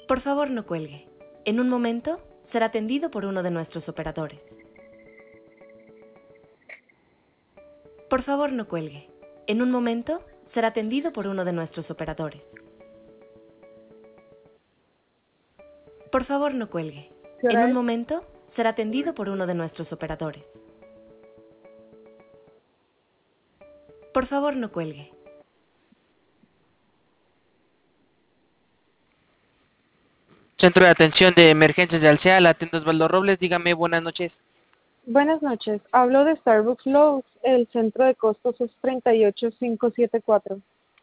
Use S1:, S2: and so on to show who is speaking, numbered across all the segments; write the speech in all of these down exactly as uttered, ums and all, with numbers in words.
S1: Por favor, no cuelgue. En un momento será atendido por uno de nuestros operadores. Por favor, no cuelgue. En un momento será atendido por uno de nuestros operadores. Por favor, no cuelgue.
S2: ¿Qué
S1: En
S2: hora
S1: un
S2: es?
S1: momento será atendido por uno de nuestros operadores. Por favor, no cuelgue.
S3: Centro de Atención de Emergencias de Alsea, la atiende Osvaldo Robles. Dígame, buenas noches.
S2: Buenas noches. Hablo de Starbucks Lowe's. El centro de costos es treinta y ocho mil quinientos setenta y cuatro.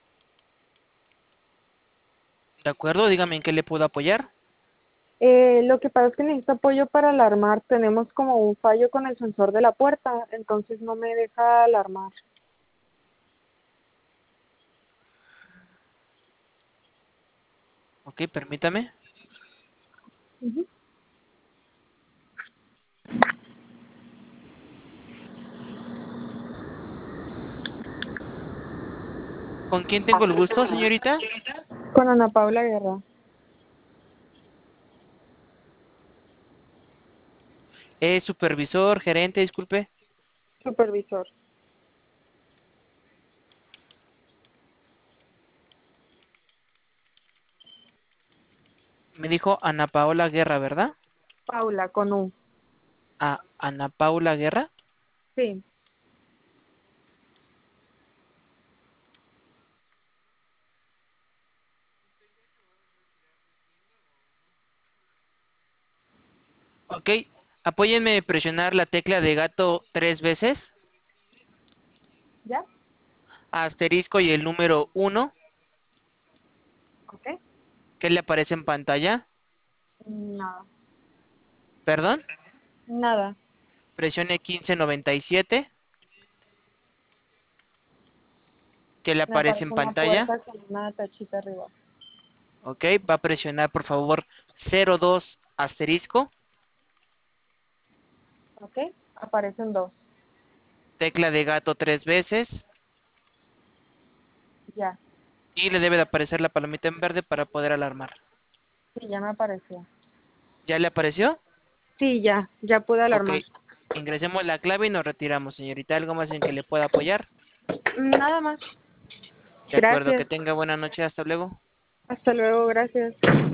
S3: De acuerdo, dígame en qué le puedo apoyar.
S2: Eh, lo que pasa es que necesito apoyo para alarmar. Tenemos como un fallo con el sensor de la puerta, entonces no me deja alarmar.
S3: Ok, permítame.
S2: Ujú.
S3: ¿Con quién tengo el gusto, señorita?
S2: Con Ana Paula Guerra.
S3: Eh, supervisor, gerente, disculpe.
S2: Supervisor.
S3: Me dijo Ana Paola Guerra, ¿verdad?
S2: Paula, con U.
S3: Ah, Ana Paula Guerra.
S2: Sí.
S3: Ok, apóyenme a presionar la tecla de gato tres veces.
S2: ¿Ya?
S3: Asterisco y el número uno.
S2: Ok.
S3: ¿Qué le aparece en pantalla?
S2: Nada.
S3: ¿Perdón?
S2: Nada.
S3: Presione quince noventa y siete. ¿Qué le
S2: Me
S3: aparece
S2: aparece
S3: en
S2: una
S3: pantalla?
S2: puerta con una tachita arriba.
S3: Ok, va a presionar por favor cero dos asterisco.
S2: Ok. Aparecen dos.
S3: Tecla de gato tres veces.
S2: Ya.
S3: Y le debe de aparecer la palomita en verde para poder alarmar.
S2: Sí, ya me apareció.
S3: ¿Ya le apareció?
S2: Sí, ya. Ya pude
S3: Ok,
S2: alarmar.
S3: ingresemos la clave y nos retiramos, señorita. ¿Algo más en que le pueda apoyar?
S2: Nada más.
S3: De acuerdo, que
S2: Gracias.
S3: tenga buena noche. Hasta luego.
S2: Hasta luego. Gracias.